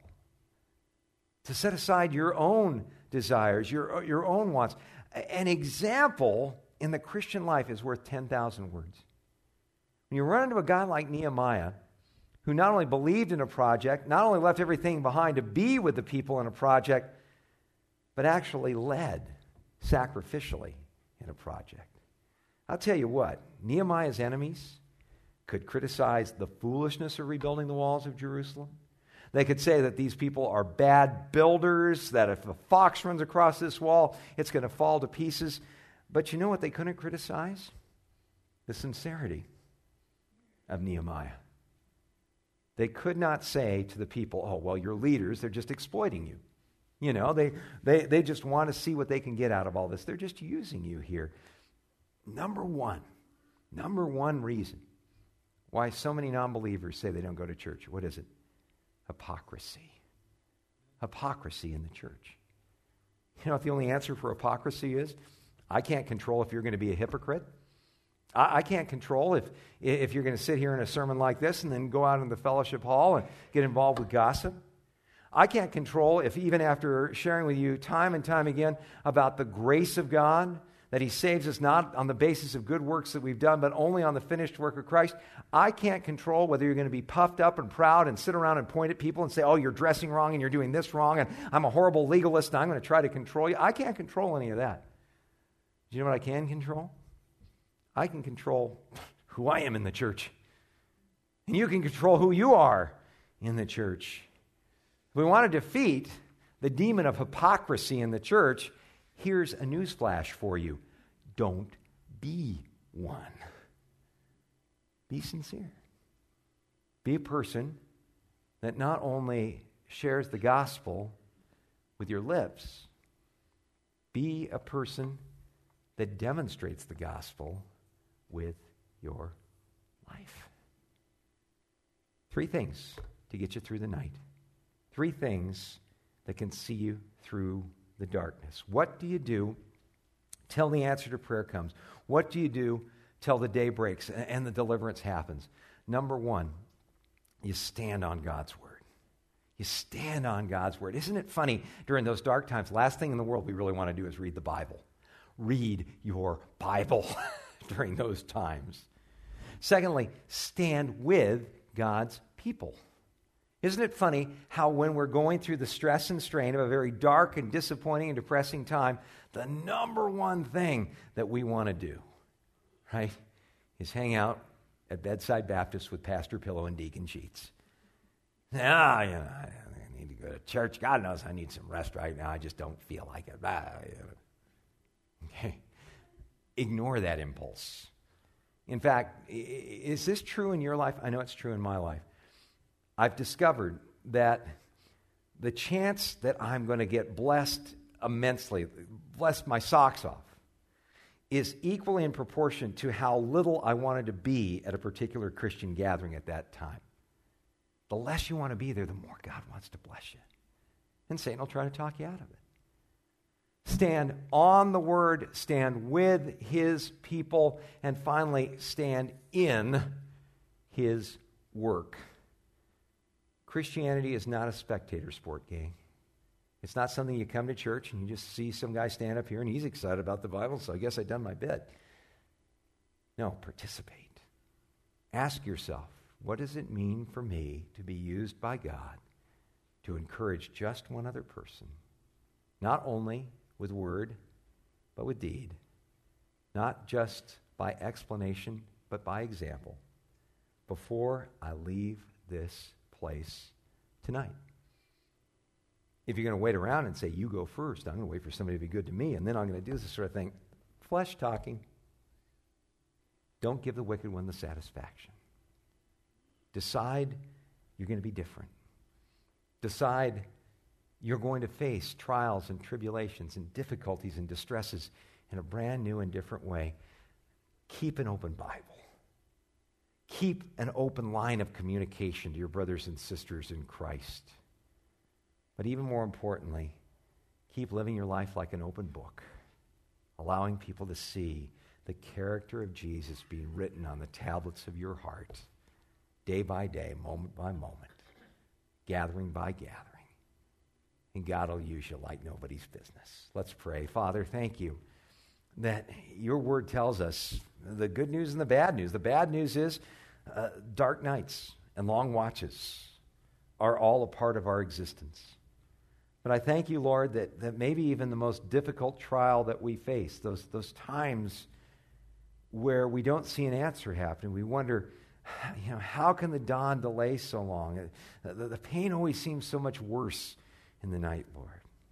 To set aside your own desires, your, your own wants. An example in the Christian life is worth ten thousand words. When you run into a guy like Nehemiah, who not only believed in a project, not only left everything behind to be with the people in a project, but actually led sacrificially in a project. I'll tell you what, Nehemiah's enemies could criticize the foolishness of rebuilding the walls of Jerusalem. They could say that these people are bad builders, that if a fox runs across this wall, it's going to fall to pieces. But you know what they couldn't criticize? The sincerity of Nehemiah. They could not say to the people, oh, well, your leaders, they're just exploiting you. You know, they, they, they just want to see what they can get out of all this. They're just using you here. Number one, number one reason why so many non-believers say they don't go to church. What is it? Hypocrisy. Hypocrisy in the church. You know what the only answer for hypocrisy is? I can't control if you're going to be a hypocrite. I, I can't control if, if you're going to sit here in a sermon like this and then go out in the fellowship hall and get involved with gossip. I can't control if even after sharing with you time and time again about the grace of God, that He saves us not on the basis of good works that we've done, but only on the finished work of Christ. I can't control whether you're going to be puffed up and proud and sit around and point at people and say, oh, you're dressing wrong and you're doing this wrong and I'm a horrible legalist and I'm going to try to control you. I can't control any of that. Do you know what I can control? I can control who I am in the church. And you can control who you are in the church. If we want to defeat the demon of hypocrisy in the church, here's a newsflash for you. Don't be one. Be sincere. Be a person that not only shares the gospel with your lips, be a person that demonstrates the gospel with your life. Three things to get you through the night. Three things that can see you through the darkness. What do you do till the answer to prayer comes? What do you do till the day breaks and the deliverance happens? Number one, you stand on God's word. You stand on God's word. Isn't it funny, during those dark times, last thing in the world we really want to do is read the Bible. Read your Bible during those times. Secondly, stand with God's people. Isn't it funny how when we're going through the stress and strain of a very dark and disappointing and depressing time, the number one thing that we want to do, right, is hang out at Bedside Baptist with Pastor Pillow and Deacon Sheets. Ah, you know, I need to go to church. God knows I need some rest right now. I just don't feel like it. Ah, you know. Okay. Ignore that impulse. In fact, is this true in your life? I know it's true in my life. I've discovered that the chance that I'm going to get blessed immensely, bless my socks off, is equally in proportion to how little I wanted to be at a particular Christian gathering at that time. The less you want to be there, the more God wants to bless you. And Satan will try to talk you out of it. Stand on the word, stand with his people, and finally, stand in his work. Christianity is not a spectator sport, gang. It's not something you come to church and you just see some guy stand up here and he's excited about the Bible, so I guess I've done my bit. No, participate. Ask yourself, what does it mean for me to be used by God to encourage just one other person? Not only with word, but with deed. Not just by explanation, but by example. Before I leave this place tonight. If you're going to wait around and say, you go first, I'm going to wait for somebody to be good to me, and then I'm going to do this sort of thing. Flesh talking. Don't give the wicked one the satisfaction. Decide you're going to be different. Decide you're going to face trials and tribulations and difficulties and distresses in a brand new and different way. Keep an open Bible. Keep an open line of communication to your brothers and sisters in Christ. But even more importantly, keep living your life like an open book, allowing people to see the character of Jesus being written on the tablets of your heart, day by day, moment by moment, gathering by gathering. And God will use you like nobody's business. Let's pray. Father, thank you that your word tells us the good news and the bad news. The bad news is uh, dark nights and long watches are all a part of our existence. But I thank you, Lord, that, that maybe even the most difficult trial that we face, those, those times where we don't see an answer happen, we wonder, you know, how can the dawn delay so long? The, the pain always seems so much worse in the night, Lord.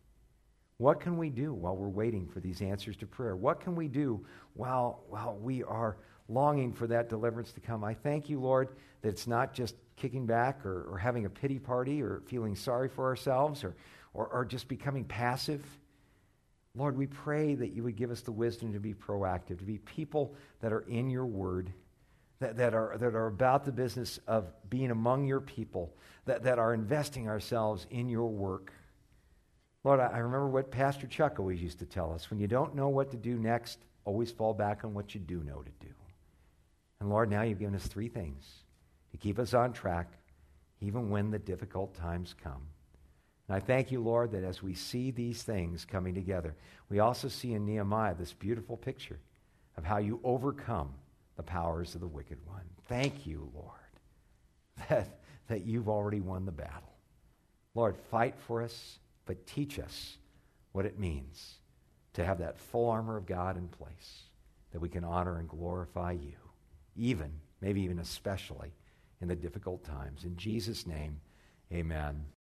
What can we do while we're waiting for these answers to prayer? What can we do while, while we are longing for that deliverance to come? I thank you, Lord, that it's not just kicking back or, or having a pity party or feeling sorry for ourselves or, or, or just becoming passive. Lord, we pray that you would give us the wisdom to be proactive, to be people that are in your word, that, that, are, that are about the business of being among your people, that, that are investing ourselves in your work. Lord, I remember what Pastor Chuck always used to tell us. When you don't know what to do next, always fall back on what you do know to do. And Lord, now you've given us three things to keep us on track, even when the difficult times come. And I thank you, Lord, that as we see these things coming together, we also see in Nehemiah this beautiful picture of how you overcome the powers of the wicked one. Thank you, Lord, that, that you've already won the battle. Lord, fight for us, but teach us what it means to have that full armor of God in place, that we can honor and glorify you, even, maybe even especially, in the difficult times. In Jesus' name, amen.